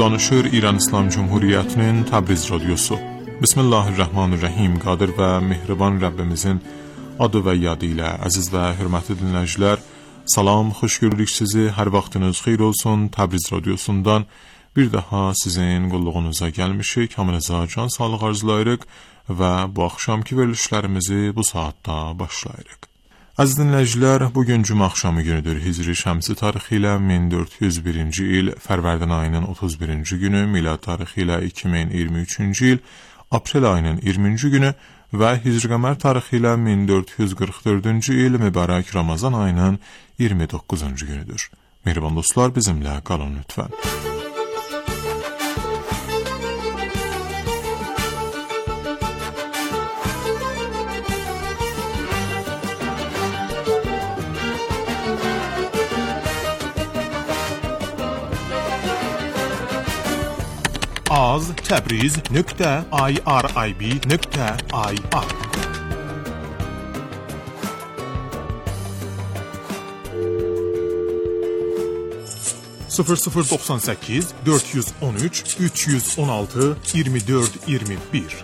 Danışır İran İslam Cumhuriyeti'nin Təbriz Radyosu. Bismillahirrahmanirrahim. Qadir və mehriban Rəbbimizin adı və yadı ilə əziz və hörmətli dinləyicilər, salam, xoş görürük sizi. Hər vaxtınız xeyir olsun. Təbriz Radyosundan bir daha sizin qulluğunuza gəlmişik. Hamınıza can sağlıq arzulayırıq və bu axşamki verilişlərimizi bu saatda başlayırıq. Əziz dinləyicilər, bugün cümə axşamı günüdür. Hicri şəmsi tarixi ilə 1401-ci il Fərvərdin ayının 31-ci günü, milad tarixi ilə 2023-cü il aprel ayının 20-ci günü və Hicri qəmər tarixi ilə 1444-cü il mübarək Ramazan ayının 29-cu günüdür. Mehriban dostlar, bizimlə qalın lütfən. az.tebriz.irib.ir 0098 413 316 24 21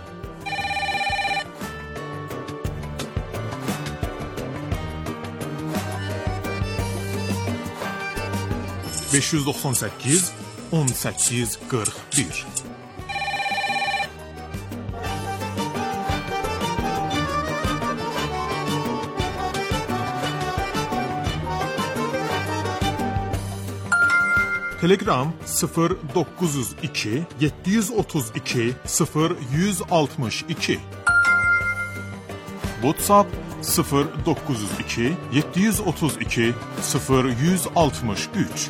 598 18 41 Telegram 0902 732 0162 WhatsApp 0902 732 0163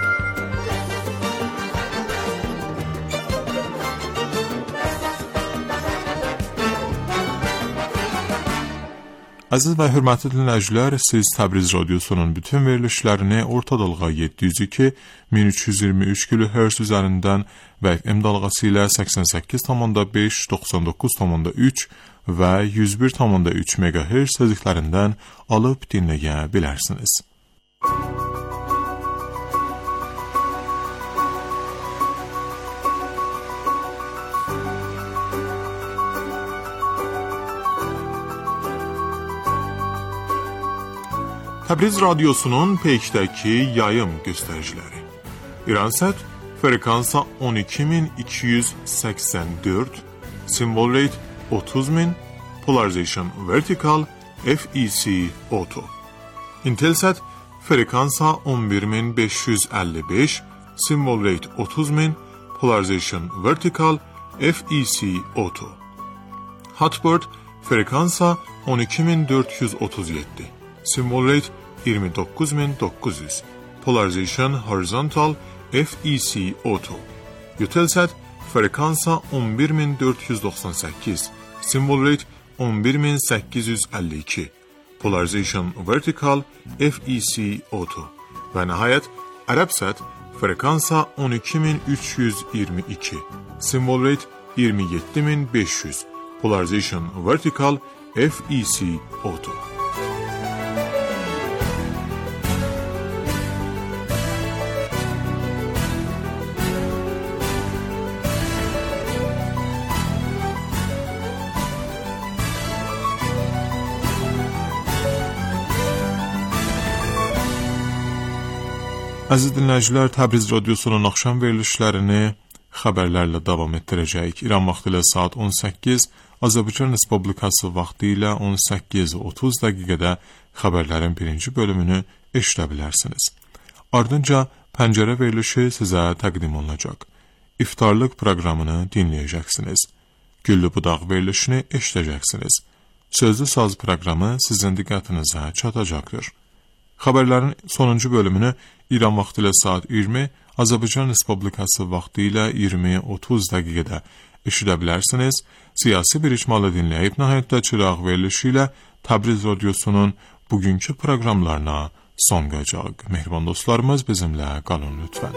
Əziz və hörmətli dinləyicilər, siz Təbriz Radyosunun bütün verilişlərini orta dalğa 702 1323 kHz üzərindən və FM dalğası ilə 88,5 99,3 və 101,3 MHz tezliklərindən alıb dinləyə bilərsiniz. Təbriz Radyosunun peykdəki yayım göstəriciləri. İransat frekansa 12284, symbol rate 30000, polarization vertical, FEC auto. Intelsat frekansa 11555, symbol rate 30000, polarization vertical, FEC auto. Hotbird frekansa 12437, symbol rate 29900, polarization horizontal, FEC auto. Eutelsat frekansa 11498, symbol rate 11852, polarization vertical, FEC auto. Və nəhayət Arabsat frekansa 12322, symbol rate 27500, polarization vertical, FEC auto. Əziz dinləyicilər, Təbriz Radyosunun axşam verilişlərini xəbərlərlə davam etdirəcəyik. İran vaxtı ilə saat 18, Azərbaycan Respublikası vaxtı ilə 18:30 dəqiqədə xəbərlərin birinci bölümünü eşidə bilərsiniz. Ardınca pəncərə verilişi sizə təqdim olunacaq. İftarlıq proqramını dinləyəcəksiniz. Güllü budaq verilişini eşidəcəksiniz. Sözlü saz proqramı sizin diqqətinizə çatacaqdır. Xəbərlərin sonuncu bölümünü İran vaxtı ilə saat 20, Azərbaycan Respublikası vaxtı ilə 20:30 dəqiqədə eşidə bilərsiniz. Siyasi bir icmalı dinləyib nəhayətdə çıraq verilişi ilə Təbriz Radyosunun bugünkü proqramlarına son qoyacaq. Mehriban dostlarımız, bizimlə qalın lütfən.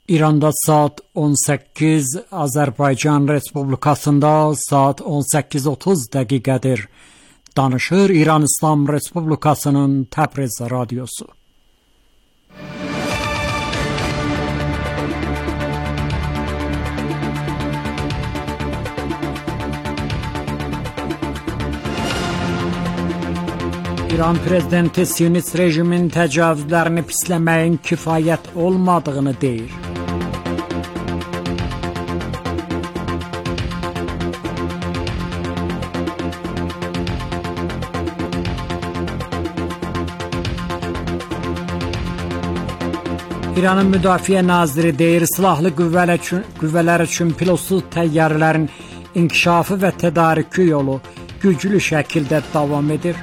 İranda saat 18, Azərbaycan Respublikasında saat 18:30 dəqiqədir. Danışır İran İslam Respublikasının Təbriz radiosu. İran prezidenti Siyonist rejimin təcavüzlərini pisləməyin kifayət olmadığını deyir. İranın Müdafiə Naziri deyir, silahlı qüvvələr üçün pilotsuz təyyarələrin inkişafı və tədarükü yolu güclü şəkildə davam edir.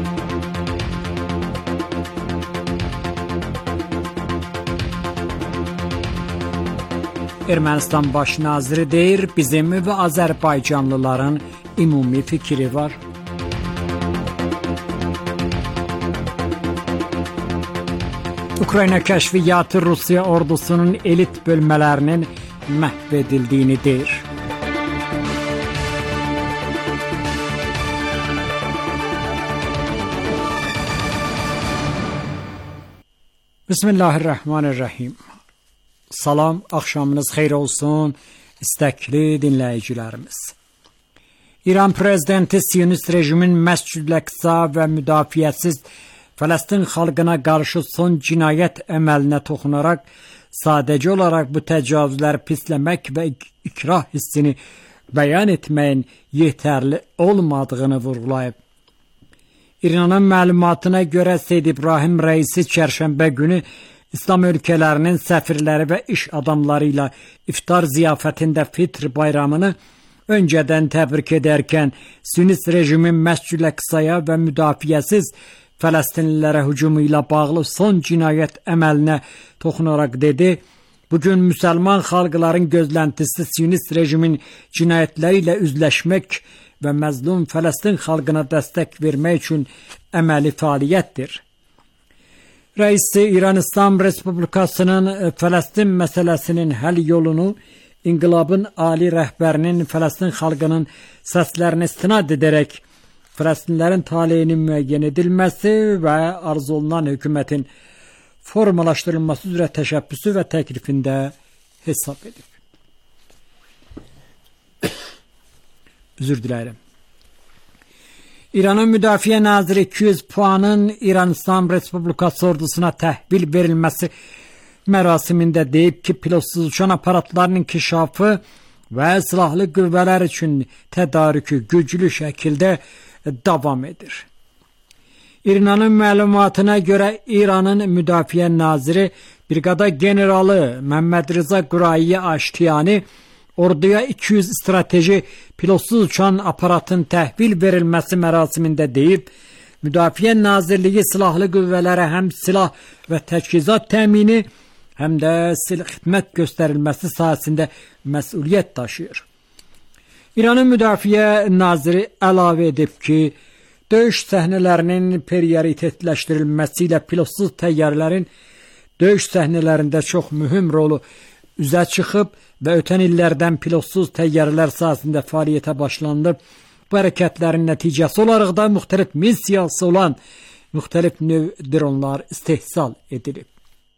Ermənistan baş naziri deyir, bizim və Azərbaycanlıların ümumi fikri var. Ukrayna kəşfiyyatı Rusiya ordusunun elit bölmələrinin məhv edildiyini deyir. Bismillahirrahmanirrahim. Salam, axşamınız xeyir olsun, istəkli dinləyicilərimiz. İran prezidenti Siyonist rejimin məscudləqsa və müdafiəsiz Fələstin xalqına qarşı son cinayət əməlinə toxunaraq, sadəcə olaraq bu təcavüzləri pisləmək və ikrah hissini bəyan etməyin yetərli olmadığını vurğulayıb. İranın məlumatına görə Seyyid İbrahim Rəisi çərşənbə günü İslam ölkələrinin səfirləri və iş adamları ilə iftar ziyafətində Fitr bayramını öncədən təbrik edərkən Siyonist rejimin məscudləqsaya və müdafiəsiz Fələstinlilərə hücumu ilə bağlı son cinayət əməlinə toxunaraq dedi, bugün müsəlman xalqların gözləntisi Siyonist rejimin cinayətləri ilə üzləşmək və məzlum Fələstin xalqına dəstək vermək üçün əməli fəaliyyətdir. Rəisi İran İslam Respublikasının Fələstin məsələsinin həll yolunu İnqilabın ali rəhbərinin Fələstin xalqının səslərini istinad edərək Fələstinlərin taleyinin müəyyən edilməsi və arzu olunan hökumətin formalaşdırılması üzrə təşəbbüsü və təklifində hesab edib. Üzr diləyirəm. İranın Müdafiə Naziri 200 puanın İran İslam Respublikası ordusuna təhvil verilməsi mərasimində deyib ki, pilotsuz uçan aparatların inkişafı və silahlı qüvvələr üçün tədarükü güclü şəkildə davam edir. İranın məlumatına görə İranın Müdafiə Naziri Briqada Generalı Məmməd Rıza Quraiyə Aştiyani orduya 200 strateji pilotsuz uçan aparatın təhvil verilməsi mərasimində deyib, Müdafiə Nazirliyi silahlı qüvvələrə həm silah və təchizat təmini, həm də xidmət göstərilməsi sahəsində məsuliyyət daşıyır. İranın Müdafiə Naziri əlavə edib ki, döyüş səhnələrinin prioritetləşdirilməsi ilə pilotsuz təyyarələrin döyüş səhnələrində çox mühüm rolu üzə çıxıb və ötən illərdən pilotsuz təyyarələr sahəsində fəaliyyətə başlanılıb. Bu hərəkətlərin nəticəsi olaraq da müxtəlif missiyası olan müxtəlif növ dronlar istehsal edilib.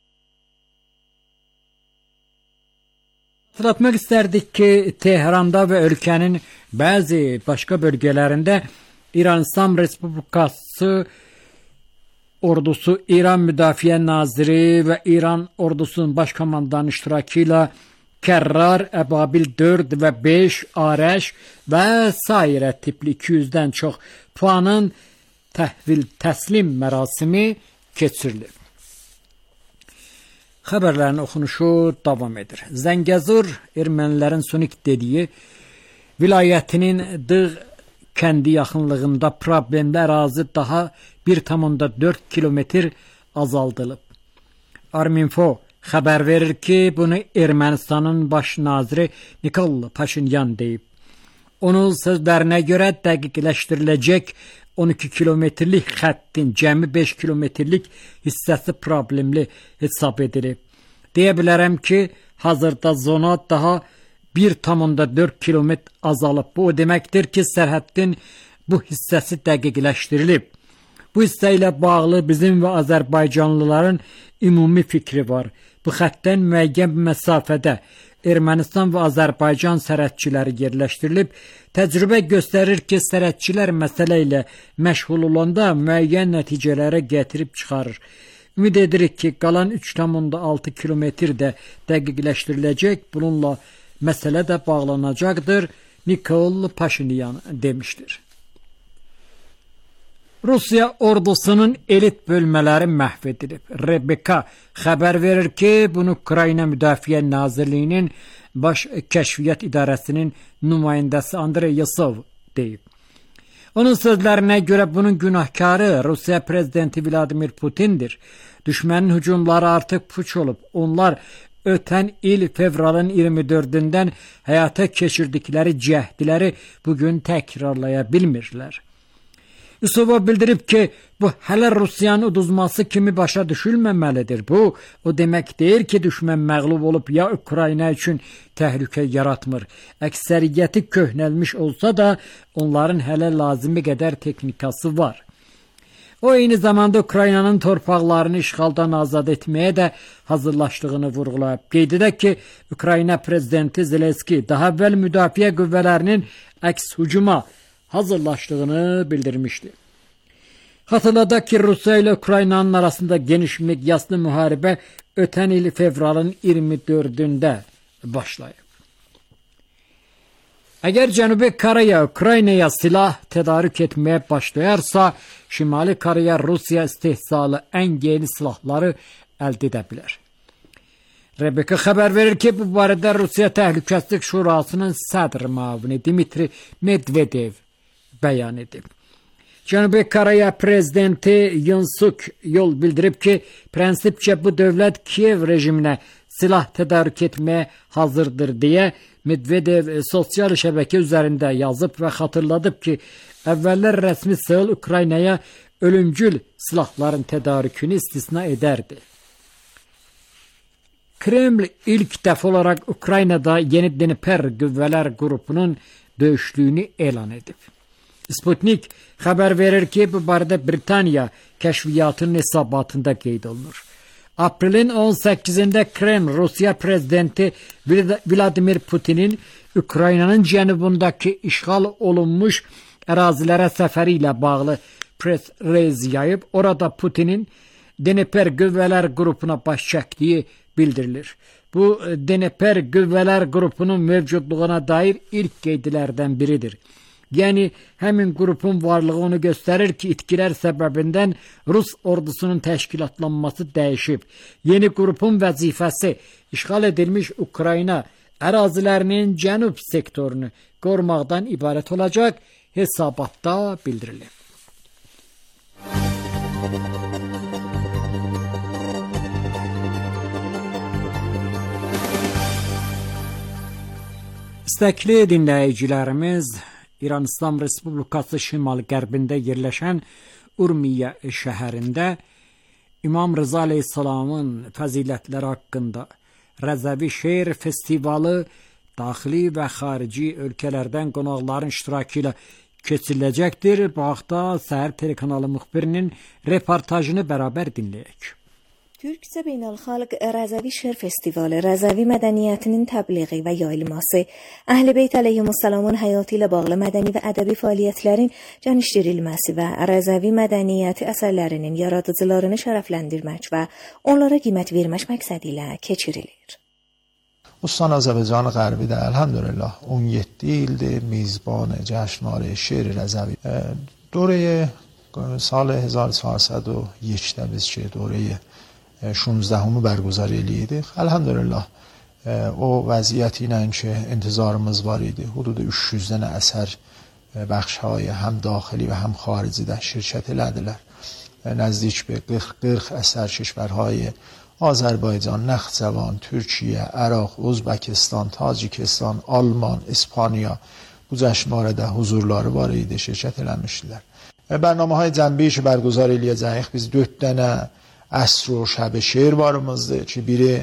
Hatırlatmaq istərdik ki, Tehranda və ölkənin bəzi başqa bölgələrində İran İslam Respublikası ordusu, İran Müdafiə Naziri və İran ordusunun baş komandanı iştirakı ilə Kərrar, Əbabil 4 və 5, Arəş və sairə tipli 200-dən çox puanın təhvil təslim mərasimi keçirilir. Xəbərlərin oxunuşu davam edir. Zəngəzur ermənilərin Sunik dediyi vilayətinin Dığ kəndi yaxınlığında problemli ərazi daha 1,4 kilometr azaldılıb. Arminfo xəbər verir ki, bunu Ermənistanın baş naziri Nikol Paşinyan deyib. Onun sözlərinə görə dəqiqləşdiriləcək 12 kilometrlik xəttin cəmi 5 kilometrlik hissəsi problemli hesab edilir. Deyə bilərəm ki, hazırda zona daha 1,4 kilometr azalıb. Bu o deməkdir ki, sərhədin bu hissəsi dəqiqləşdirilib. Bu hissə ilə bağlı bizim və Azərbaycanlıların ümumi fikri var. Bu xəttdən müəyyən məsafədə Ermənistan və Azərbaycan sərhədçiləri yerləşdirilib. Təcrübə göstərir ki, sərhədçilər məsələ ilə məşğul olanda müəyyən nəticələrə gətirib çıxarır. Ümid edirik ki, qalan 3,6 kilometr də dəqiqləşdiriləcək. Bununla məsələ də bağlanacaqdır, Nikol Paşinyan demişdir. Rusiya ordusunun elit bölmələri məhv edilib. Rebecca xəbər verir ki, bunu Ukrayna Müdafiə Nazirliyinin Baş Kəşfiyyat İdarəsinin nümayəndəsi Andrey Yasov deyib. Onun sözlərinə görə bunun günahkarı Rusiya prezidenti Vladimir Putindir. Düşmənin hücumları artıq puç olub. Onlar ötən il fevralın 24-dən həyata keçirdikləri cəhdləri bugün təkrarlaya bilmirlər. Yusova bildirib ki, bu hələ Rusiyanın uduzması kimi başa düşülməməlidir. Bu, o demək deyir ki, düşmən məğlub olub ya Ukrayna üçün təhlükə yaratmır. Əksəriyyəti köhnəlmiş olsa da, onların hələ lazımi qədər texnikası var. O, eyni zamanda Ukraynanın torpaqlarını işğaldan azad etməyə də hazırlaşdığını vurğulayıb. Qeyd edək ki, Ukrayna prezidenti Zelenski daha əvvəl müdafiə qüvvələrinin əks hücuma hazırlaşdığını bildirmişdi. Xatırladaq ki, Rusiya ilə Ukraynanın arasında geniş miqyaslı müharibə ötən il fevralın 24-də başlayıb. Əgər Cənubi Koreya Ukraynaya silah tədarük etməyə başlayarsa, Şimali Koreya Rusiya istehsalı ən yeni silahları əldə edə bilər. Rebecca xəbər verir ki, bu barədə Rusiya Təhlükəsizlik Şurasının sədr müavini Dmitri Medvedev bəyan edib. Cənubi Koreya prezidenti Yoon Suk Yeol bildirib ki, prensipcə bu dövlət Kiyev rejiminə silah tədarük etməyə hazırdır deyə Medvedev sosial şəbəkə üzərində yazıb və xatırladıb ki, əvvəllər rəsmi Seul Ukraynaya ölümcül silahların tədarükünü istisna edərdi. Kreml ilk dəfə olaraq Ukraynada yeni Dnepr qüvvələr qrupunun döyüşlüyünü elan edib. Sputnik xəbər verir ki, bu barədə Britaniya kəşfiyyatının hesabatında qeyd olunur. Aprelin 18-də Kreml Rusiya prezidenti Vladimir Putinin Ukraynanın cənubundakı işğal olunmuş ərazilərə səfəri ilə bağlı press release yayıb. Orada Putinin Dnepr qüvvələr qrupuna baş çəkdiyi bildirilir. Bu Dnepr qüvvələr qrupunun mövcudluğuna dair ilk qeydlərdən biridir. Yəni, həmin qrupun varlığı onu göstərir ki, itkilər səbəbindən Rus ordusunun təşkilatlanması dəyişib. Yeni qrupun vəzifəsi işğal edilmiş Ukrayna ərazilərinin cənub sektorunu qorumaqdan ibarət olacaq, hesabatda bildirilib. İstəkli dinləyicilərimiz, İran İslam Respublikası şimal-qərbində yerləşən Urmiya şəhərində İmam Rıza Aleyhisselamın fəzilətləri haqqında Rəzəvi Şeir Festivalı daxili və xarici ölkələrdən qonaqların iştirakı ilə keçiriləcəkdir. Bu haqda Səhər telekanalı müxbirinin reportajını bərabər dinləyək. Türkçe Beynəlxalq Rəzəvi Şeir Festivalı Rəzəvi mədəniyyətinin təbliği və yayılması, Əhl-i Beyt əleyhimussalamun həyatı ilə bağlı mədəni və ədəbi fəaliyyətlərin genişdirilməsi və Rəzəvi mədəniyyəti əsərlərinin yaradıcılarını şərəfləndirmək və onlara qiymət vermək məqsədi ilə keçirilir. استان آذربایجان غربی در الحمدلله 17 ildir میزبان جشنواره شعر رضوی. دوره سال 1401 biz که دوره 16 برگزار eləyirdik. Elhamdülillah o vəziyyət ilə ki intizarımız var idi. Hudud 300 dənə əsər bəxşهای هم daxili و هم xarici də şirkət elədilər. نزدیک به 40 əsər کشورهای آذربایجان، نخجوان، ترکیه، عراق، ازبکستان، تاجیکستان، آلمان، اسپانیا bu cəşnvarədə huzurları var idi, şirkət eləmişdilər. Bərnaməhəy cəmbi برگزار eləyəcəyik. Biz 4 dənə əsr و şəb şeir varımızdır ki, biri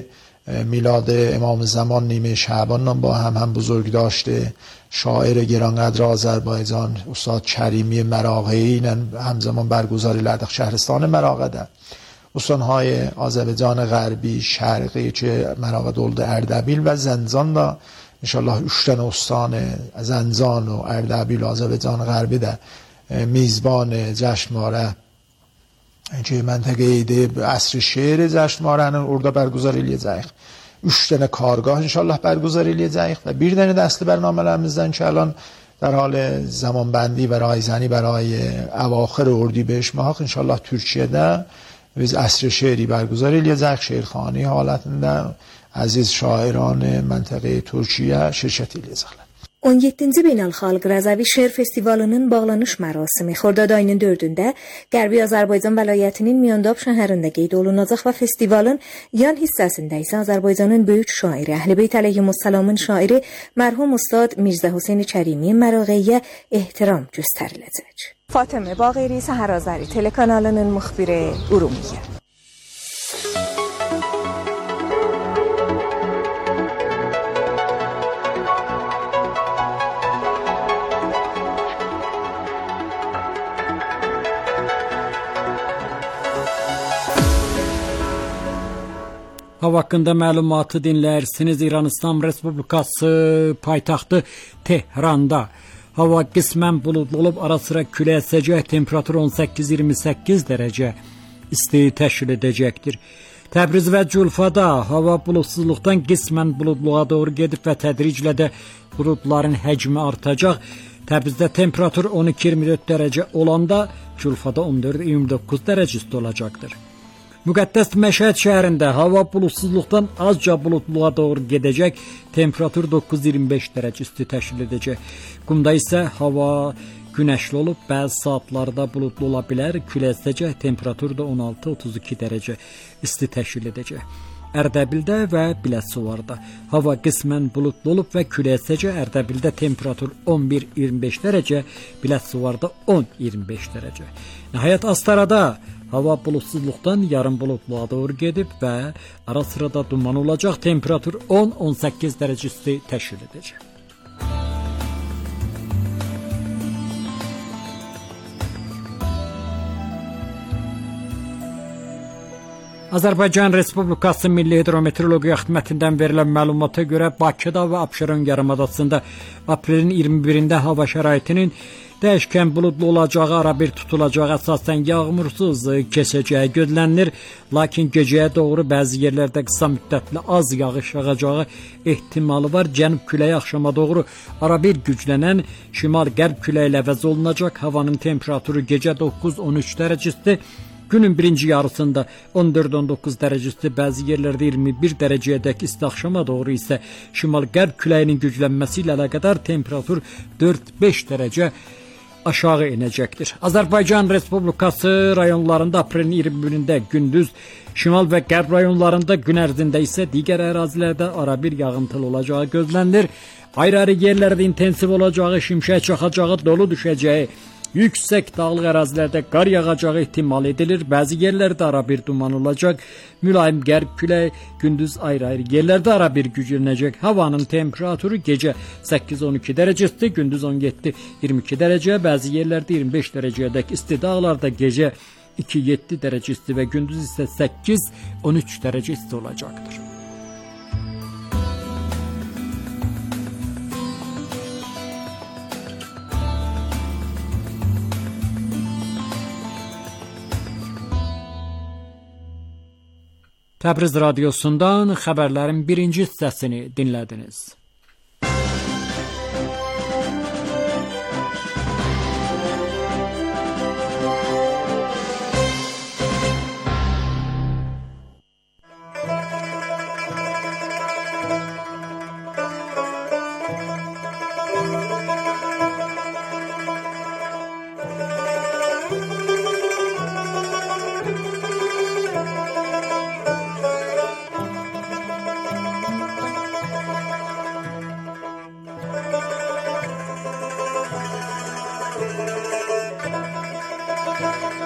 میلاد امام زمان نیمه شعبان با هم بزرگ داشته. شاعر گرانقدر آذربایجان استاد کریمی مراغه‌ای همزمان برگزاری لردخ شهرستان مراغه ده. استانهای آذربایجان غربی، شرقی چه مراغه دولد اردبیل و زنزان دا انشالله 3 استان زنزان و اردبیل و آذربایجان غربی ده میزبان جشنواره چه منطقه ایده عصر شعر جشنواره orada برگزار eləyəcəyik. 3 کارگاه انشالله برگزار eləyəcəyik و bir dənə دست برنامه‌مizdən که الان در حال زمانبندی و رایزنی برای اواخر اردیبهشت ماه انشالله ترکیه'de biz عصر şehri برگزار eləyəcəyik. şeirxani halətində aziz şairan منطقه Türkiyə şirkət eləyəcəklər. 17-ci Beynəlxalq Rəzəvi Şeir Festivalının bağlanış mərasimi Xordad ayının 4-də Qərbi Azərbaycan vilayətinin Miyandab şəhərində qeyd olunacaq və festivalın yan hissəsində isə Azərbaycanın böyük şairi Əhl-i əleyhissalamın şairi mərhum Ustad Mirzə Hüseyn Kərimi Mərağəyə ehtiram göstəriləcək. Fatemə Baqeri, Səhər Azəri telekanalının müxbiri Urumiyyə. Hava hakkında məlumatı dinləyirsiniz. İran İslam Respublikası paytaxtı Tehran'da hava qismən buludlu olub, ara sıra külək əsəcək, temperatur 18-28 dərəcə isti təşkil edəcəkdir. Təbriz və Culfada hava buludsuzluqdan qismən buludluğa doğru gedib və tədriclə də buludların həcmi artacaq. Təbrizdə temperatur 12-24 dərəcə olanda Culfada 14-29 dərəcə isti olacaqdır. Müqəddəs Məşhəd şəhərində hava buludsuzluqdan azca buludluğa doğru gedəcək, temperatur 9-25 dərəcə isti təşkil edəcək. Qumda isə hava günəşli olub, bəzi saatlarda buludlu ola bilər, külək əsəcək, temperatur da 16-32 dərəcə isti təşkil edəcək. Ərdəbildə və Biləsuvarda hava qismən buludlu olub və külək əsəcək, Ərdəbildə temperatur 11-25 dərəcə, Biləsuvarda 10-25 dərəcə. Nəhayət Astarada hava buludsuzluqdan yarım buludluğa doğru gedib və ara sırada duman olacaq, temperatur 10-18 dərəcə isti təşkil edəcək. Azərbaycan Respublikası Milli Hidrometeorologiya Xidmətindən verilən məlumata görə Bakıda və Abşeron yarımadasında aprelin 21-də hava şəraitinin dəyişkən buludlu olacağı, arabir tutulacağı, əsasən yağmursuz keçəcəyi gözlənilir. Lakin gecəyə doğru bəzi yerlərdə qısa müddətli az yağış yağacağı ehtimalı var. Cənub küləyi axşama doğru arabir güclənən şimal-qərb küləyi ilə əvəz olunacaq. Havanın temperaturu gecə 9-13 dərəcə isti, günün birinci yarısında 14-19 dərəcə isti, bəzi yerlərdə 21 dərəcəyədək isti, axşama doğru isə şimal-qərb küləyinin güclənməsi ilə əlaqədar temperatur 4-5 dərəcə aşağı inəcəkdir. Azərbaycan Respublikası rayonlarında aprelin 21-də gündüz, şimal və qərb rayonlarında gün ərzində isə digər ərazilərdə arabir yağıntılı olacağı gözlənilir. Ayrı-ayrı yerlərdə intensiv olacağı, şimşək çaxacağı, dolu düşəcəyi, yüksək dağlıq ərazilərdə qar yağacağı ehtimal edilir. Bəzi yerlərdə arabir duman olacaq. Mülayim qərb küləyi gündüz ayrı-ayrı yerlərdə arabir güclənəcək. Havanın temperaturu gecə 8-12 dərəcə isti, gündüz 17-22 dərəcə, bəzi yerlərdə 25 dərəcəyədək isti, dağlarda gecə 2-7 dərəcə isti və gündüz isə 8-13 dərəcə isti olacaqdır. Təbriz radiosundan xəbərlərin birinci hissəsini dinlədiniz.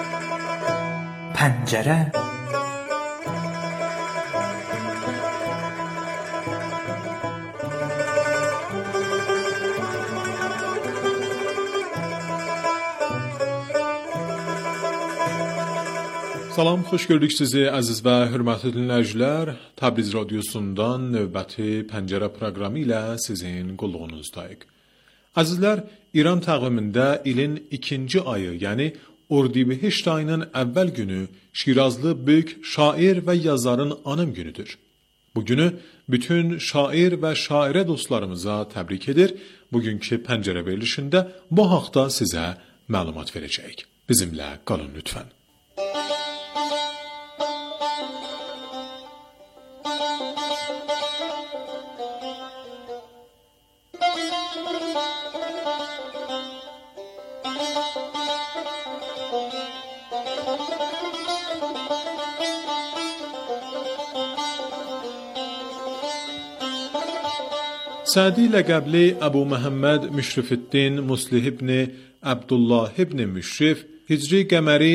پنجره Salam, xoş gördük sizi əziz və hörmətli dinləyicilər. Təbriz radiosundan növbəti pəncərə proqramı ilə sizin qulluğunuzdayıq. Əzizlər, İran təqvimində ilin ikinci ayı, yəni Ordibehişt ayının əvvəl günü Şirazlı böyük şair və yazarın anım günüdür. Bu günü bütün şair və şairə dostlarımıza təbrik edir. Bugünkü pəncərə verilişində bu haqda sizə məlumat verəcəyik. Bizimlə qalın lütfən. Sədi ləqəbli Əbu Məhəmməd Müşrifiddin Muslih ibn Abdullah ibn Müşrif Hicri qəməri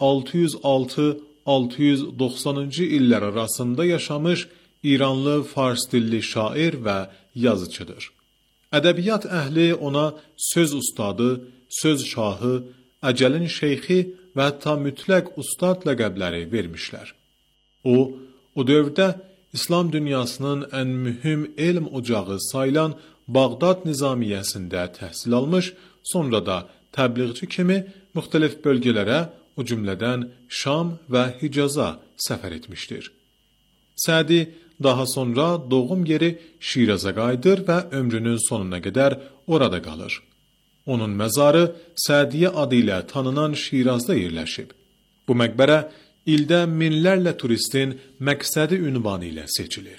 606-690-cı illər arasında yaşamış İranlı fars dilli şair və yazıcıdır. Ədəbiyyat əhli ona söz ustadı, söz şahı, əcəlin şeyxi və hətta mütləq ustad ləqəbləri vermişlər. O dövrdə İslam dünyasının ən mühüm elm ocağı sayılan Bağdad nizamiyyəsində təhsil almış, sonra da təbliğçi kimi müxtəlif bölgələrə, o cümlədən Şam və Hicaza səfər etmişdir. Sədi daha sonra doğum yeri Şiraza qayıdır və ömrünün sonuna qədər orada qalır. Onun məzarı Sədiyyə adı ilə tanınan Şirazda yerləşib. Bu məqbərə ildə minlərlə turistin məqsədi ünvanı ilə seçilir.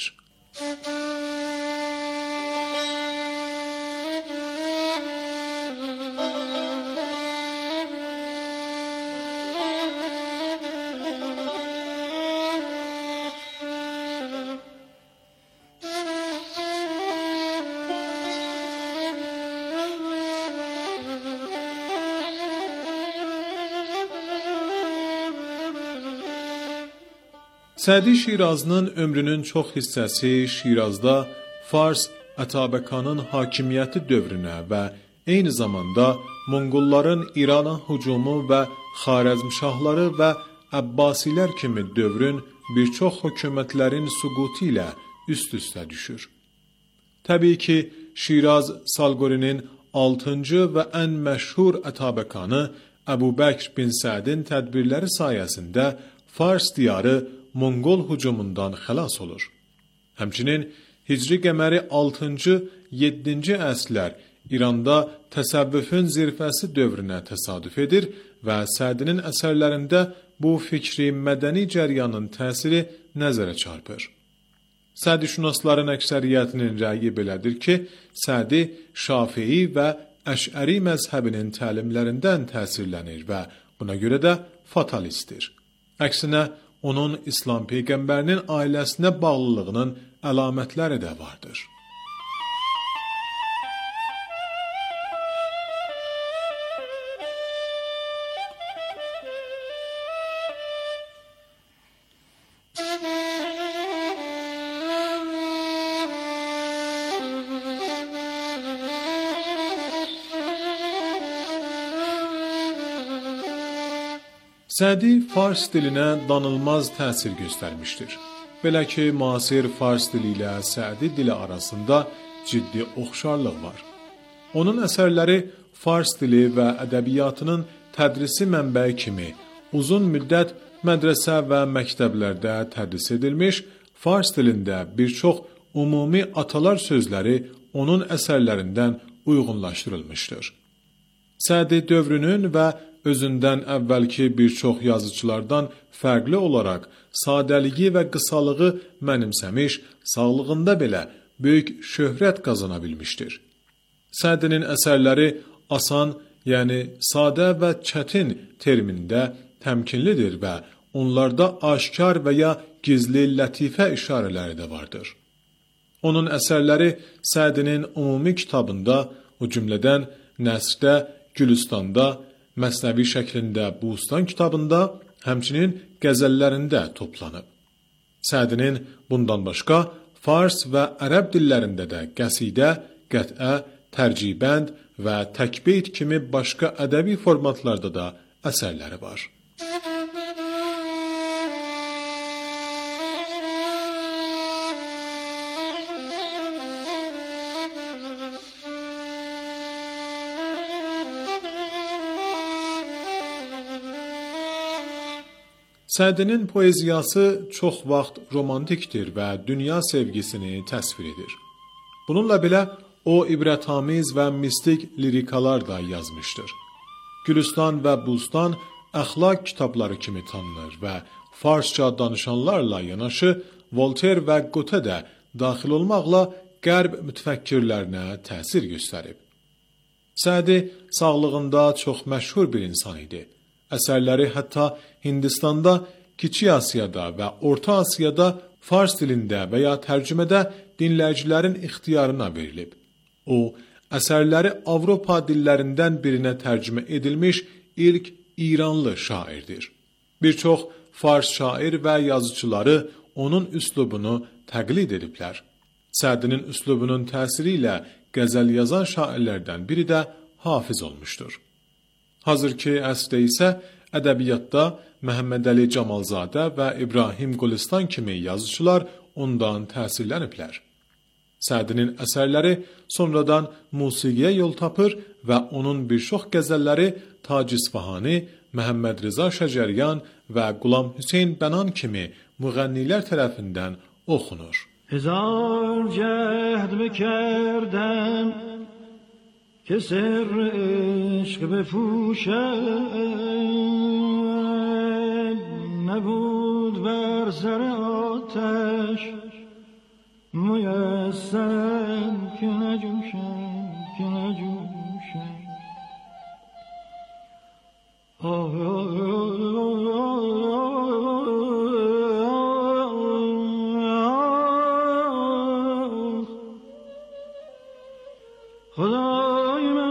Sədi Şirazının ömrünün çox hissəsi Şirazda Fars Atabəkanın hakimiyyəti dövrünə və eyni zamanda Monqolların İrana hücumu və Xarəzmşahları və Əbbasilər kimi dövrün bir çox hökumətlərin süqutu ilə üst-üstə düşür. Təbii ki, Şiraz Salqorinin 6-cı və ən məşhur Atabəkanı Əbu Bəkr bin Sədin tədbirləri sayəsində Fars diyarı Monqol hücumundan xilas olur. Həmçinin Hicri qəməri 6-cı, 7-ci əsrlər İranda təsəvvüfün zirvəsi dövrünə təsadüf edir və Sədinin əsərlərində bu fikri mədəni cəryanın təsiri nəzərə çarpır. Sədişünasların əksəriyyətinin rəyi belədir ki, Sədi Şafii və Əşəri məzhəbinin təlimlərindən təsirlənir və buna görə də fatalistdir. Əksinə, onun İslam Peyğəmbərinin ailəsinə bağlılığının əlamətləri də vardır. Sədi fars dilinə danılmaz təsir göstərmişdir. Belə ki, müasir fars dili ilə Sədi dili arasında ciddi oxşarlıq var. Onun əsərləri fars dili və ədəbiyyatının tədrisi mənbəyi kimi uzun müddət mədrəsə və məktəblərdə tədris edilmiş, fars dilində bir çox ümumi atalar sözləri onun əsərlərindən uyğunlaşdırılmışdır. Sədi dövrünün və özündən əvvəlki bir çox yazıcılardan fərqli olaraq sadəliyi və qısalığı mənimsəmiş, sağlığında belə böyük şöhrət qazana bilmişdir. Sədinin əsərləri asan, yəni sadə və çətin termində təmkinlidir və onlarda aşkar və ya gizli lətifə işarələri də vardır. Onun əsərləri Sədinin ümumi kitabında, o cümlədən Nəsrdə, Gülüstanda, Məsnəvi şəklində Bustan kitabında, həmçinin qəzəllərində toplanıb. Sədinin bundan başqa fars və ərəb dillərində də qəsidə, qətə, tərcibənd və təkbeyt kimi başqa ədəbi formatlarda da əsərləri var. Sədinin poeziyası çox vaxt romantikdir və dünya sevgisini təsvir edir. Bununla belə o ibrətamiz və mistik lirikalar da yazmışdır. Gülistan və Bustan əxlaq kitabları kimi tanınır və farsça danışanlarla yanaşı Voltaire və Goethe də daxil olmaqla qərb mütəfəkkirlərinə təsir göstərib. Sədi sağlığında çox məşhur bir insan idi. Əsərləri hətta Hindistanda, Kiçik Asiyada və Orta Asiyada fars dilində və ya tərcümədə dinləyicilərin ixtiyarına verilib. O, əsərləri Avropa dillərindən birinə tərcümə edilmiş ilk İranlı şairdir. Bir çox fars şair və yazıçıları onun üslubunu təqlid ediblər. Sədinin üslubunun təsiri ilə qəzəl yazan şairlərdən biri də Hafiz olmuşdur. Hazırki əsrdə isə ədəbiyyatda Məhəmməd Əli Camalzadə və İbrahim Gülistan kimi yazıçılar ondan təsirləniblər. Sədinin əsərləri sonradan musiqiyə yol tapır və onun bir çox qəzəlləri Tac İsfahani, Məhəmməd Rıza Şəcəryan və Qulam Hüseyn Bənan kimi müğənnilər tərəfindən oxunur. Hezar cehd bekerdem که سر عشق بپوشد نبود بر سر آتش میسر که نجوشد که نجوشد خدای من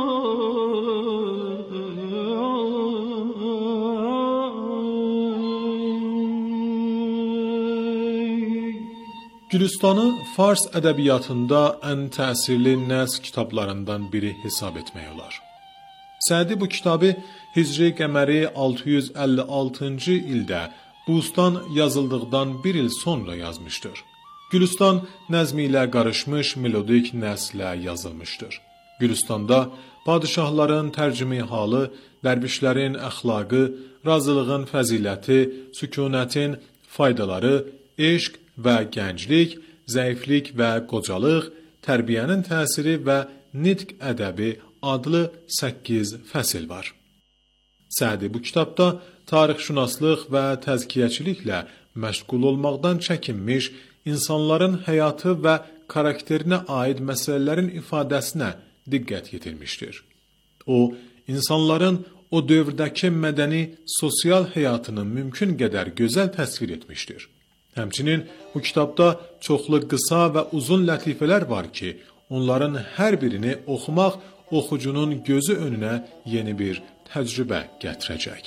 Gülistanı fars ədəbiyyatında ən təsirli nəsr kitablarından biri hesab etmək olar. Sədi bu kitabı Hicri qəməri 656-cı ildə Bustan yazıldıqdan bir il sonra yazmışdır. Gülistan nəzmi ilə qarışmış melodik nəsrlə yazılmışdır. Gülistanda padişahların tərcümi halı, dərvişlərin əxlaqı, razılığın fəziləti, sükunətin faydaları, eşq və gənclik, zəiflik və qocalıq, tərbiyənin təsiri və nitq ədəbi adlı 8 fəsil var. Sədi bu kitabda tarixşünaslıq və təzkiyəçiliklə məşğul olmaqdan çəkinmiş, insanların həyatı və karakterinə aid məsələlərin ifadəsinə diqqət yetirmişdir. O, insanların o dövrdəki mədəni, sosial həyatını mümkün qədər gözəl təsvir etmişdir. Həmçinin bu kitabda çoxlu qısa və uzun lətifələr var ki, onların hər birini oxumaq oxucunun gözü önünə yeni bir təcrübə gətirəcək.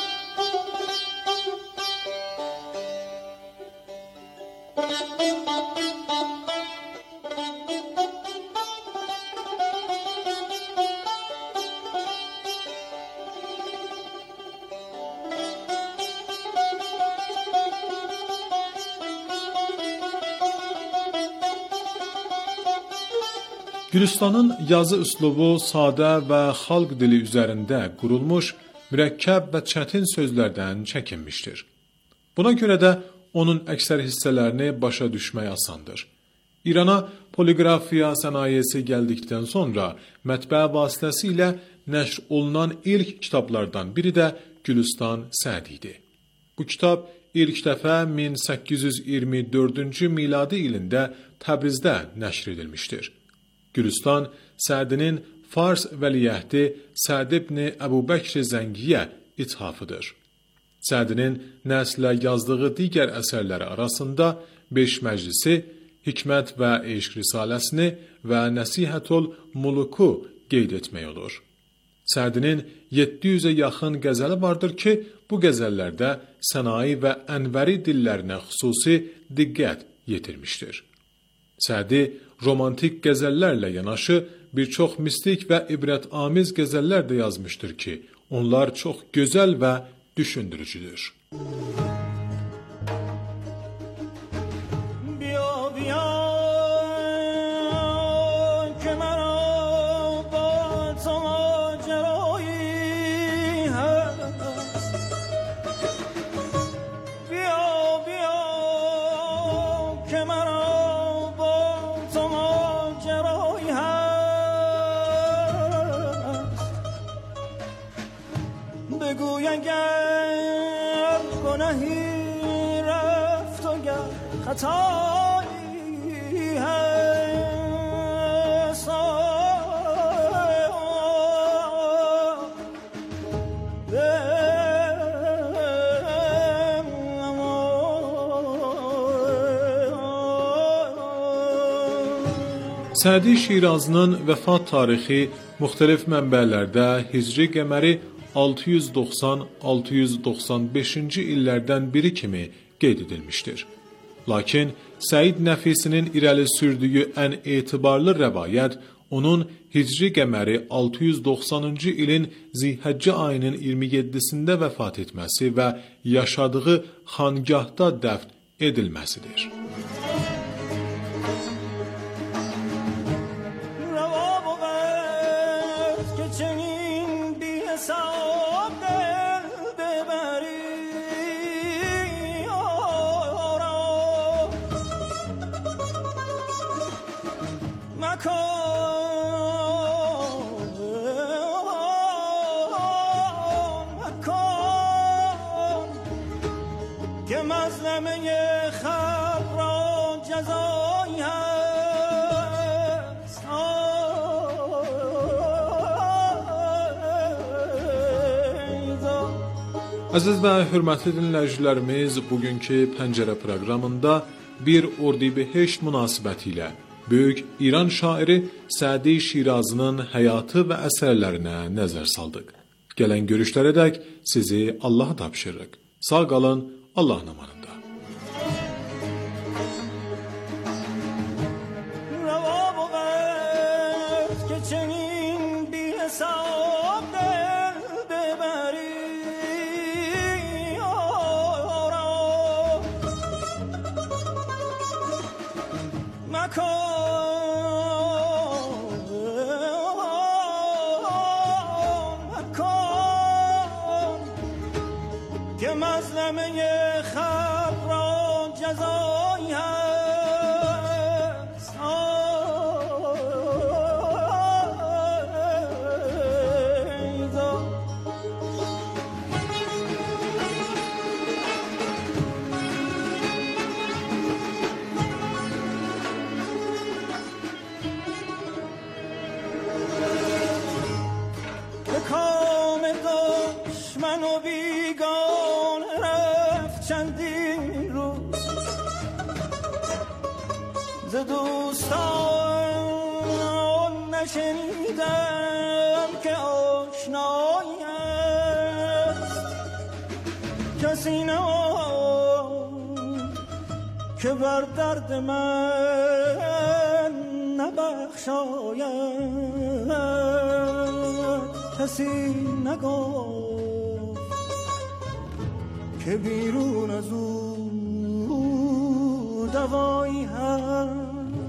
Gülistanın yazı üslubu sadə və xalq dili üzərində qurulmuş, mürəkkəb və çətin sözlərdən çəkinmişdir. Buna görə də onun əksər hissələrini başa düşmək asandır. İrana poliqrafiya sənayesi gəldikdən sonra mətbəə vasitəsilə nəşr olunan ilk kitablardan biri də Gülistan Sədidir. Bu kitab ilk dəfə 1824-cü miladi ilində Təbrizdə nəşr edilmişdir. Gülistan, Sədinin Fars vəliəhdi Səd ibn Əbu Bəkr Zəngiyə ithafıdır. Sədinin nəslə yazdığı digər əsərləri arasında Beş Məclisi, Hikmət və Eşq Risaləsini və Nəsihətül Muluku qeyd etmək olur. Sədinin 700-ə yaxın qəzəli vardır ki, bu qəzəllərdə sənayi və ənvəri dillərinə xüsusi diqqət yetirmişdir. Sədi romantik qəzəllərlə yanaşı bir çox mistik və ibrətamiz qəzəllər də yazmışdır ki, onlar çox gözəl və düşündürücüdür. بگوی اگر گناهی رفت و گر خطایی هست Sədi Şirazının vəfat tarixi müxtəlif mənbələrdə hicri qəməri 690-695-ci illərdən biri kimi qeyd edilmişdir. Lakin Səid Nəfisinin irəli sürdüyü ən etibarlı rəvayət onun hicri qəməri 690-cı ilin Zilhəccə ayının 27-sində vəfat etməsi və yaşadığı xangahda dəfn edilməsidir. Əziz və hörmətli dinləyicilərimiz, bugünkü Pəncərə proqramında 1 Ordibehişt münasibəti ilə böyük İran şairi Sədi Şirazının həyatı və əsərlərinə nəzər saldıq. Gələn görüşlərədək sizi Allaha tapşırırıq. Sağ qalın, Allahın amanında. دوستان نشنیدم که آشنایی است، کسی نه که بر درد من نبخشاید، کسی نگفت که بیرون از او دوایی هست.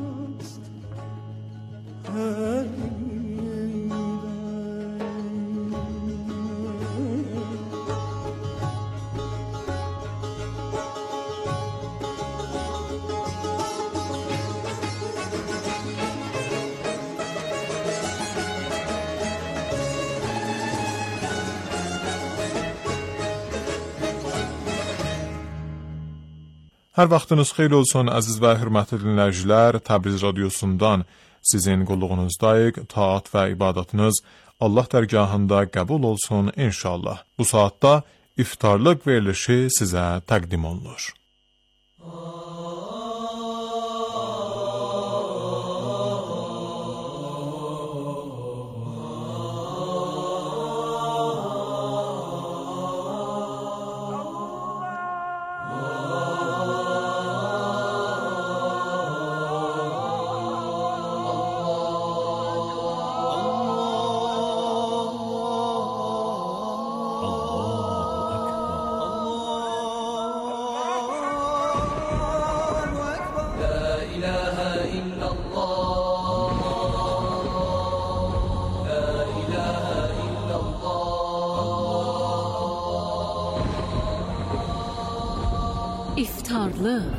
Hər vaxtınız xeyir olsun əziz və hörmətli dinləyicilər. Təbriz radiosundan sizin qulluğunuzdayıq. Taat və ibadətiniz Allah dərgahında qəbul olsun inşallah. Bu saatda iftarlıq verilişi sizə təqdim olunur. İftarlıq.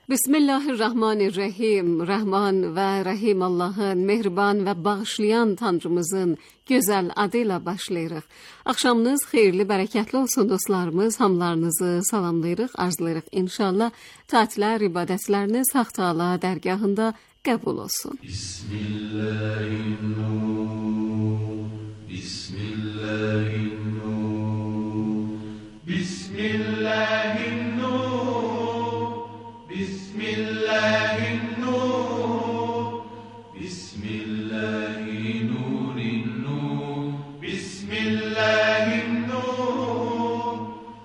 Bismillahirrahmanirrahim. Rahman və Rahim Allahın, mehriban və bağışlayan Tanrımızın gözəl adı ilə başlayırıq. Axşamınız xeyirli, bərəkətli olsun dostlarımız. Hamılarınızı salamlayırıq, arzulayırıq. İnşallah tətillər, ibadətləriniz Haq Taala dərgahında qəbul olsun. Bismillahirrahmanirrahim. Bismillahirrahmanirrahim. Bismillahirrahmanirrahim. Bismillahirrahmanirrahim. Bismillahirrahmanirrahim. Bismillahirrahmanirrahim.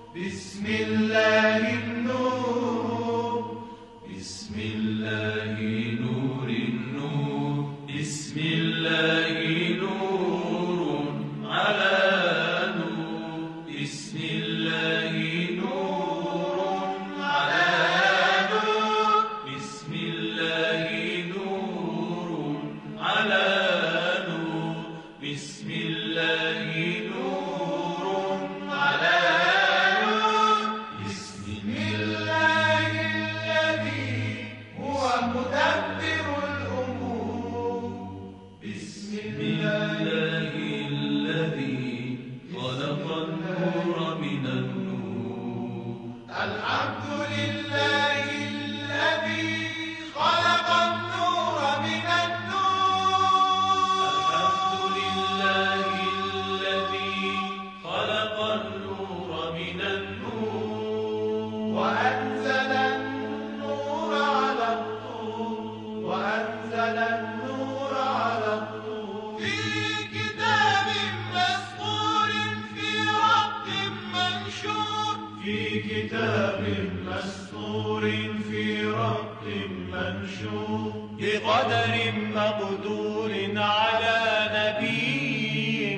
Bismillahirrahmanirrahim. Bismillahirrahmanirrahim. Bismillahirrahmanirrahim. Ala nur. Bismillahirrahmanirrahim. بقدر مقدور على نبي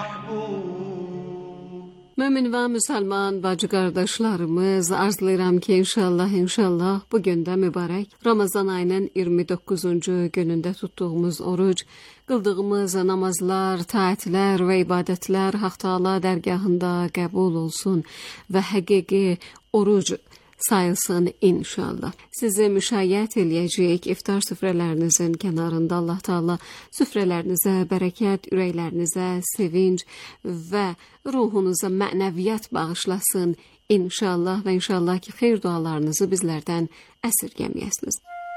محبوب. Mömin və müsəlman bacı qardaşlarımız, arzulayıram ki, inşallah bu gündə mübarək Ramazan ayının 29-cu günündə tutduğumuz oruc, qıldığımız namazlar, taatlər və ibadətlər Haq Taala dərgahında qəbul olsun və həqiqi oruc sayılsın inşallah. Sizi müşayiət eləyəcək iftar süfrələrinizin kənarında Allah Taala süfrələrinizə bərəkət, ürəklərinizə sevinc və ruhunuza mənəviyyat bağışlasın inşallah və inşallah ki, xeyir dualarınızı bizlərdən əsirgəməyəsiniz.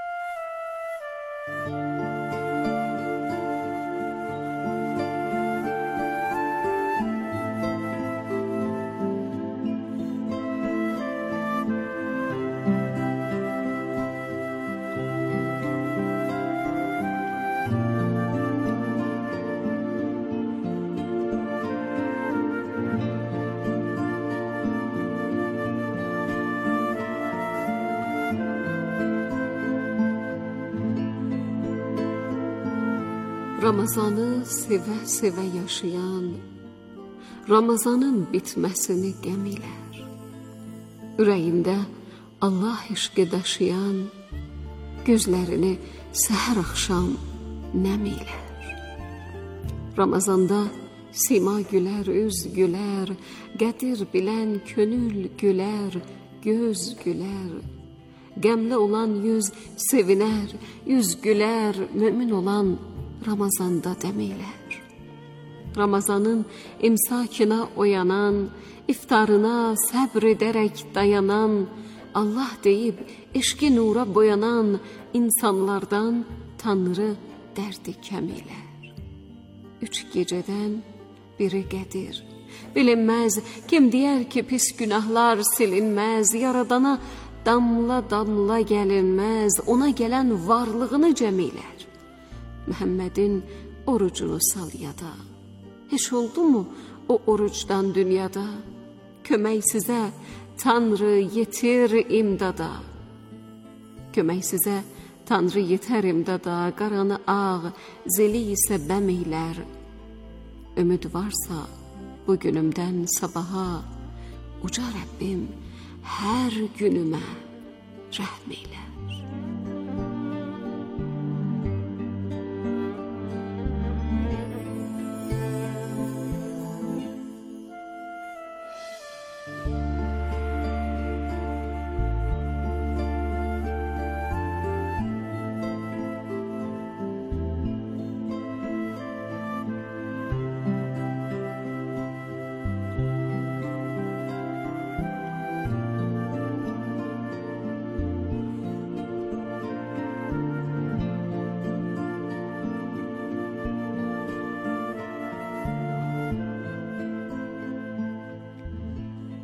Ramazanı sevə-sevə yaşayan, Ramazanın bitməsini qəm ilər. Ürəyində Allah eşqi daşıyan, gözlərini səhər axşam nəm ilər. Ramazanda sima gülər, üz gülər, qədir bilən könül gülər, göz gülər. Qəmli olan yüz sevinər, yüz gülər, mömin olan Ramazanda demeylər. Ramazanın imsakına oyanan, iftarına səbr edərək dayanan, Allah deyib eşqi nura boyanan insanlardan Tanrı dərdi kəmilər. 3 gecədən biri qədir. Bilinməz, kim deyər ki pis günahlar silinməz, yaradana damla damla gəlinməz, ona gələn varlığını cəmilər. Məhəmmədin orucunu sal yada. Heç oldu mu o orucdan dünyada? Kömək sizə Tanrı yetir imdada. Kömək sizə Tanrı yetər imdada. Qaranı ağ, zeli isə bəm eylər. Ümid varsa bu günümdən sabaha, uca Rəbbim hər günümə rəhm eylər.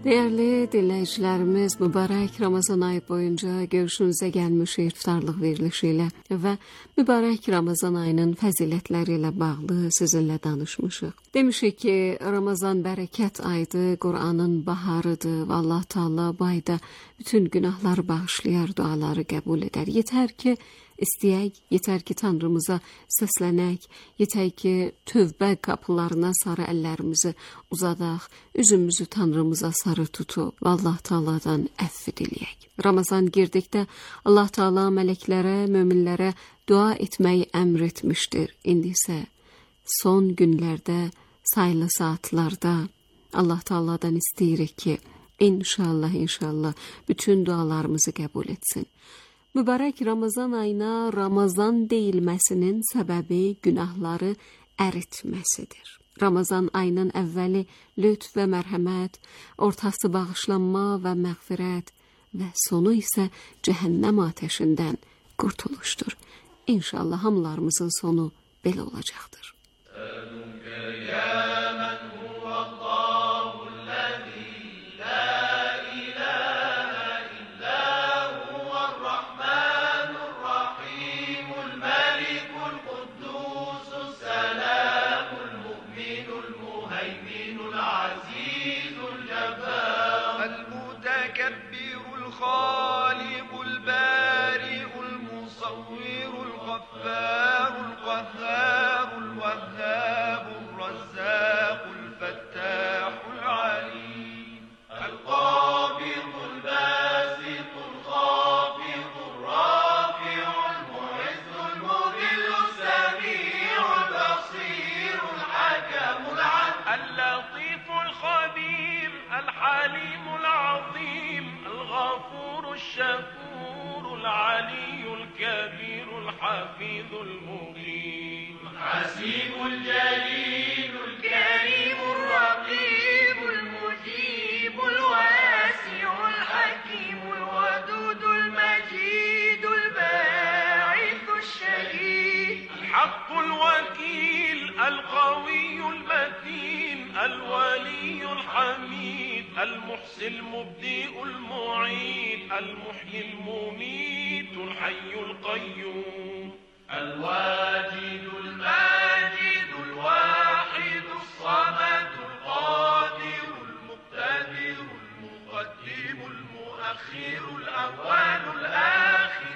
Değerli dinleyicilerimiz, mübarek Ramazan ayı boyunca görüşünüze gelmiş iftarlıq verilişi ilə və mübarek Ramazan ayının fəzilətləri ilə bağlı sizinlə danışmışıq. Demişik ki, Ramazan bərəkət ayıdır, Qur'anın baharıdır və Allah Teala bu ayda bütün günahları bağışlayar, duaları qəbul edər. Yetər ki, istəyək, yetər ki, Tanrımıza səslənək, yetər ki, tövbə qapılarına sarı əllərimizi uzadaq, üzümüzü Tanrımıza sarı tutub və Allah Teala'dan əfv diləyək. Ramazan girdikdə Allah Teala mələklərə, möminlərə dua etməyi əmr etmişdir. İndi isə son günlərdə, sayılı saatlarda Allah Teala'dan istəyirik ki, inşallah bütün dualarımızı qəbul etsin. Mübarək Ramazan ayına Ramazan deyilməsinin səbəbi günahları əritməsidir. Ramazan ayının əvvəli lütf və mərhəmət, ortası bağışlanma və məğfirət və sonu isə cəhənnəm atəşindən qurtuluşdur. İnşallah hamılarımızın sonu belə olacaqdır. الشكور العلي الكبير الحفيظ المغيب الحسيب الجليل الكريم الرقيب المجيب الواسع الحكيم الودود المجيد الباعث الشهيد الحق الوكيل القوي المتين الولي الحميد المحصي المبدئ المعيد المحيي المميت الحي القيوم الواجد الماجد الواحد الصمد القادر المقتدر المقدم المؤخر الأول الآخر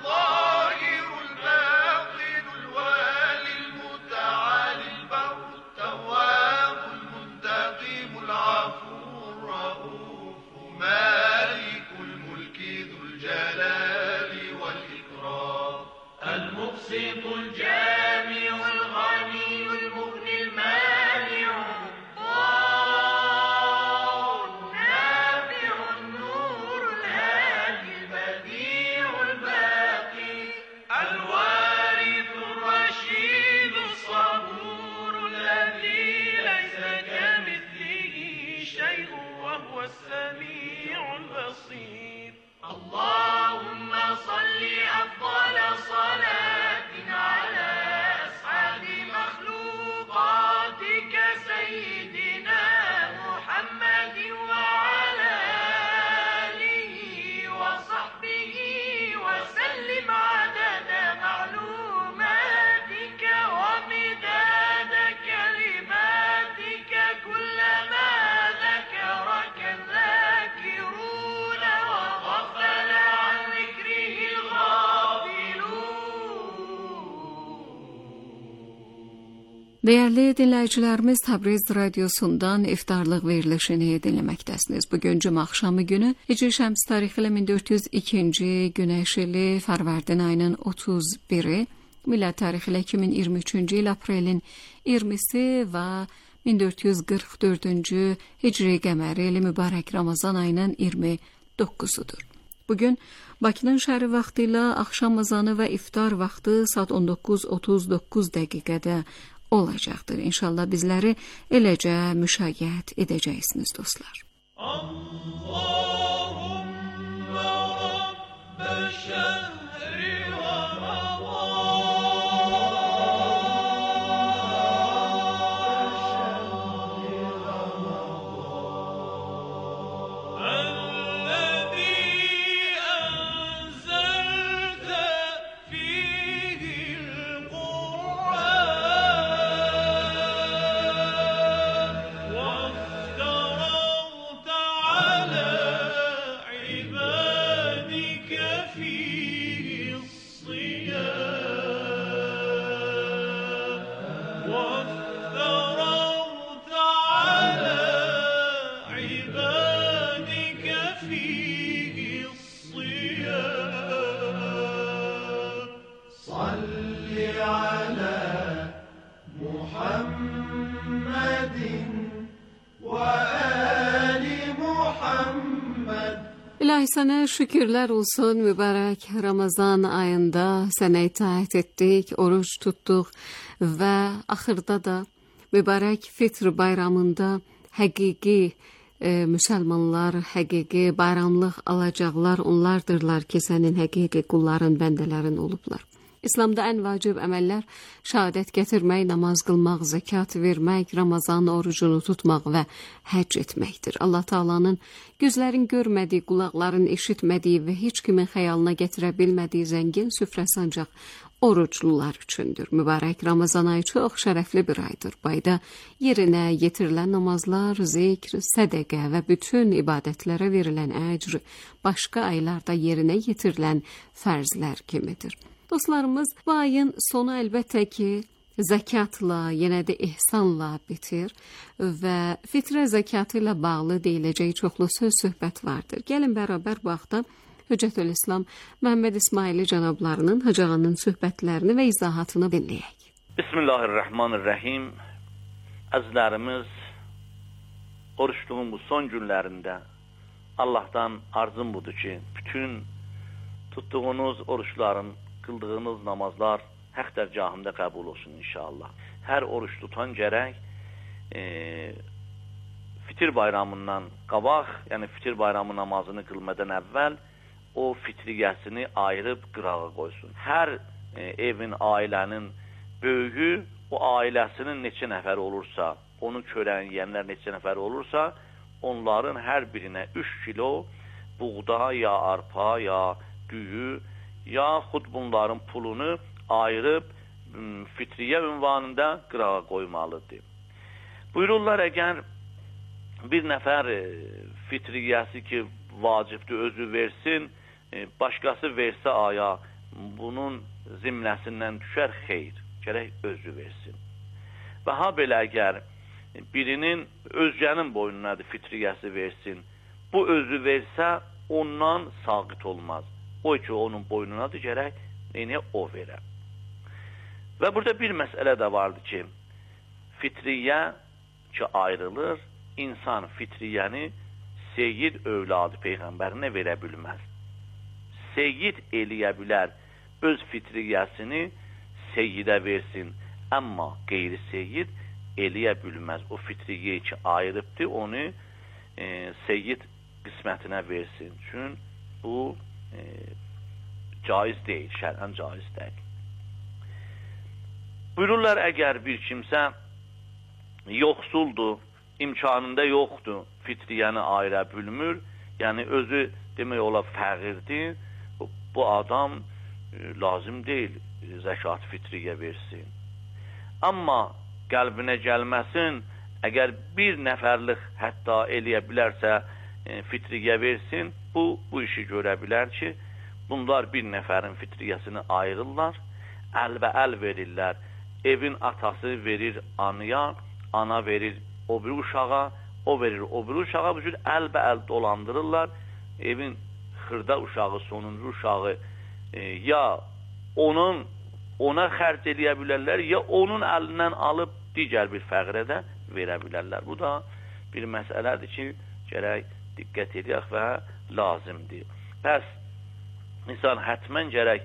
الظاهر الباطن الوالي المتعالي البر التواب المنتقم العفو الرؤوف مالك الملك ذو الجلال والإكرام المبسط الجامع الغني المغني المانع الضار النافع النور الهادي البديع الباقي الوارث الرشيد الصبور الذي ليس كمثله شيء وهو السميع البصير اللهم صل أفضل صلاة على أسعد مخلوقاتك سيدنا محمد وعلى آله وصحبه وسلم عدد معلوماتك ومداد كلماتك كلما ذكرك الذاكرون وغفل عن ذكره الغافلون. Değerli dinləyicilərimiz, Təbriz radiosundan iftarlıq verilişini dinləməkdəsiniz. Bugün cümə axşamı günü Hicri Şəms tarixi ilə 1402-ci Günəş ili Fərvərdin ayının 31-i, millət tarixi ilə 2023-cü il aprelin 20-si və 1444-cü Hicri qəməri ili mübarək Ramazan ayının 29-udur. Bugün Bakının şəhəri vaxtı ilə axşam azanı və iftar vaxtı saat 19:39 dəqiqədə olacaqdır. İnşallah bizləri eləcə müşayiət edəcəksiniz dostlar. Allahümme Rabbe şehri Ramazan Sana şükürler olsun, mübarek Ramazan ayında sana itaat ettik, oruç tuttuk ve ahırda da mübarek Fitr bayramında həqiqi müsəlmanlar, həqiqi bayramlıq alacaqlar onlardırlar ki, sənin həqiqi qulların, bəndələrin olublar. İslamda ən vacib əməllər şəhadət gətirmək, namaz qılmaq, zəkat vermək, Ramazan orucunu tutmaq və həcc etməkdir. Allah Taala'nın gözlərin görmədiyi, qulaqların eşitmədiyi və heç kimin xəyalına gətirə bilmədiyi zəngin süfrəsi ancaq oruclular üçündür. Mübarək Ramazan ayı çox şərəfli bir aydır. Bu ayda yerinə yetirilən namazlar, zikr, sədəqə və bütün ibadətlərə verilən əcr başqa aylarda yerinə yetirilən fərzlər kimidir. Dostlarımız, bu ayın sonu əlbəttə ki, zəkatla, yenə də ihsanla bitir və fitrə zəkatı ilə bağlı deyiləcək çoxlu söz-söhbət vardır. Gəlin bərabər bu haqda Hüccətülislam Məhəmməd İsmaili cənablarının, Hacağanın söhbətlərini və izahatını dinləyək. Bismillahirrahmanirrahim. Əzizlərimiz, oruçluğun bu son günlərində Allah'tan arzum budur ki, bütün tuttuğunuz oruçların, qıldığınız namazlar haqq dərgahında qəbul olsun inşallah. Hər oruç tutan gərək fitir bayramından qabaq, yəni fitir bayramı namazını qılmadan əvvəl o fitriyyəsini ayırıb qırağa qoysun. Hər evin, ailənin böyüyü o ailəsinin neçə nəfər olursa, onu körən yiyənlər neçə nəfər olursa, onların hər birinə 3 kilo buğda, ya arpa, ya düyü, yaxud bunların pulunu ayırıb fitriyyə ünvanında qırağa qoymalıdır. Buyururlar, əgər bir nəfər fitriyyəsi ki vacibdir özü versin, başqası versə aya bunun zimnəsindən düşər, xeyr, gərək özü versin. Və ha belə əgər birinin özgənin boynunadır fitriyyəsi versin, bu özü versə ondan saqit olmaz. O ki onun boynunadır, gərək neyini o verə. Və burada bir məsələ də vardır ki, fitriyyə ki ayrılır, insan fitriyyəni seyyid övladı peyğəmbərinə verə bilməz. Seyyid eləyə bilər, öz fitriyyəsini seyyidə versin, amma qeyri-seyyid eləyə bilməz. O fitriyyə ki ayrıbdır, onu seyyid qismətinə versin. Çünki bu caiz deyil, şərən caiz deyil. Buyururlar, əgər bir kimsə yoxsuldur, imkanında yoxdur, fitriyyəni ayıra bilmir, yəni özü demək ola fəqirdir, bu adam lazım deyil zəkat fitriyyə versin. Amma qəlbinə gəlməsin, əgər bir nəfərlik hətta eləyə bilərsə fitriyyə versin, bu işi görə bilər ki, bunlar bir nəfərin fitriyyəsini ayırırlar, əlbəəl verirlər. Evin atası verir anaya, ana verir o bir uşağa, o verir o bir uşağa, bu cür əlbəəl dolandırırlar. Evin xırda uşağı, sonuncu uşağı ya ona xərc eləyə bilərlər, ya onun əlindən alıb digər bir fəqirə də verə bilərlər. Bu da bir məsələdir ki, gərək diqqət edək və lazımdır. Bəs insan hətmən gərək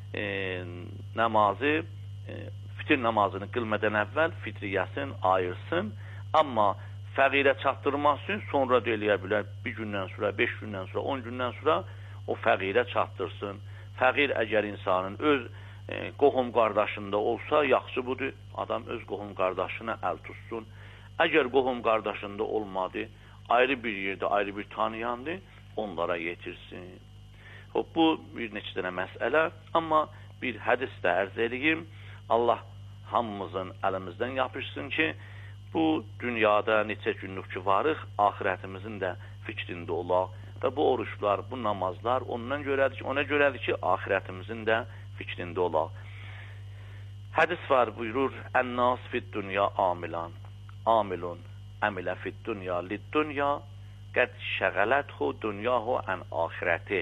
namazı, fitir namazını qılmadan əvvəl fitriyyəsini ayırsın, amma fəqirə çatdırmaq üçün sonra da eləyə bilər, bir gündən sonra, 5 gündən sonra, 10 gündən sonra o fəqirə çatdırsın. Fəqir əgər insanın öz qohum qardaşında olsa, yaxşı budur, adam öz qohum qardaşına əl tutsun. Əgər qohum qardaşında olmadı, ayrı bir yerdə, ayrı bir tanıyandı, onlara yetirsin. Bu bir neçə dənə məsələ, amma bir hədis də ərz edeyim. Allah hamımızın əlimizdən yapışsın ki, bu dünyada neçə günlük ki varıq, ahirətimizin də fikrində olaq və bu oruçlar, bu namazlar ona görədir ki, ahirətimizin də fikrində olaq. Hədis var, buyurur, Ən-nas fid-dünya amilun, əmilə fid-dünya lid-dünya, qəd şəğələthu dünyahu ən ahirəti.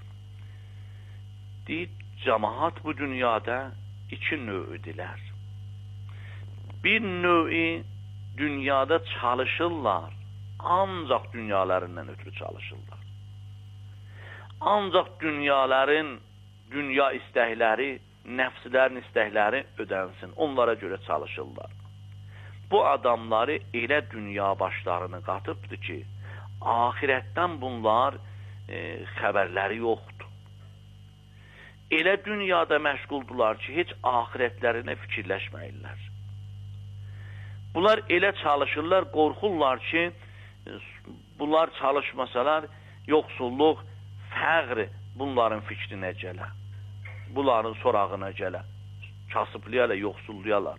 Deyir, cəmaat bu dünyada 2 növdülər. Bir növü dünyada çalışırlar, ancaq dünyalarından ötürü çalışırlar. ancaq dünya istəkləri, nəfslərin istəkləri ödənsin. Onlara görə çalışırlar. Bu adamları elə dünya başlarını qatıbdır ki, ahirətdən bunlar xəbərləri yoxdur. Elə dünyada məşğuldular ki, heç ahirətlərinə fikirləşməyirlər. Bunlar elə çalışırlar, qorxurlar ki, bunlar çalışmasalar, yoxsulluq, fəqr bunların fikrinə gələ. Bunların sorağına gələ. Kasıblayarlar, yoxsullayarlar.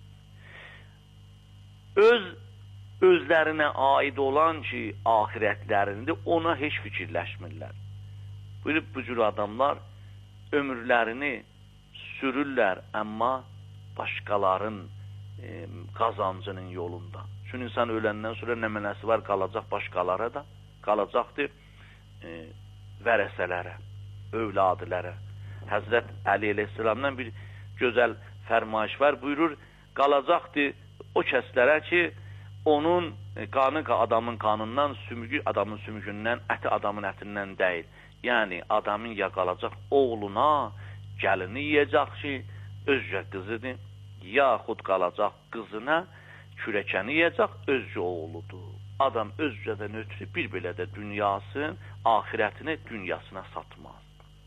Özlərinə aid olan ki, ahirətlərində ona heç fikirləşmirlər. Bu cür adamlar ömürlərini sürürlər, amma başqaların qazancının yolunda. Çünki insan öləndən sonra nə mənəsi var, qalacaq başqalara da, qalacaqdır vərəsələrə, övladlərə. Həzrət Əli əleyhissalamdan bir gözəl fərmayış var, buyurur, qalacaqdır o kəslərə ki, onun qanı adamın qanından, sümüyü adamın sümüyündən, əti adamın ətindən deyil. Yəni, adamın ya qalacaq oğluna, gəlini yiyəcək ki, özcə qızıdır, yaxud qalacaq qızına, kürəkəni yiyəcək, özcə oğludur. Adam özcədən ötürü bir belə də dünyasını, ahirətini dünyasına satmaz.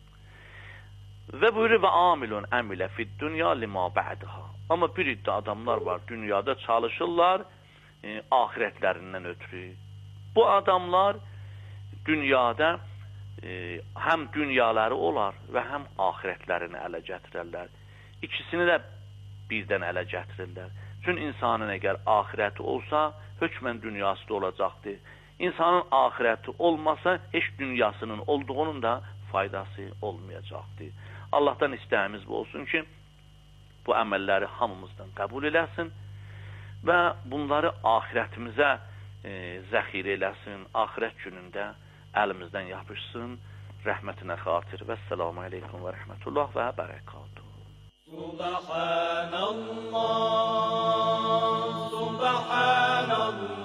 Və buyurur, və amilun əmilə fid dünya lima bə'dəha. Amma bir iddə adamlar var, dünyada çalışırlar, ahirətlərindən ötürü. Bu adamlar dünyada həm dünyaları olar və həm ahirətlərini ələ gətirərlər. İkisini də birdən ələ gətirirlər. Çünki insanın əgər ahirəti olsa, hökmən dünyası da olacaqdır. İnsanın ahirəti olmasa, heç dünyasının olduğunun da faydası olmayacaqdır. Allahdan istəyimiz bu olsun ki, bu əməlləri hamımızdan qəbul eləsin və bunları ahirətimizə zəxirə eləsin, ahirət günündə əlimizdən yapışsın, rəhmətinə xatir. Və səlamu aleykum və rəhmətullah və bərəkatuhu. Subhanallah, Subhanallah.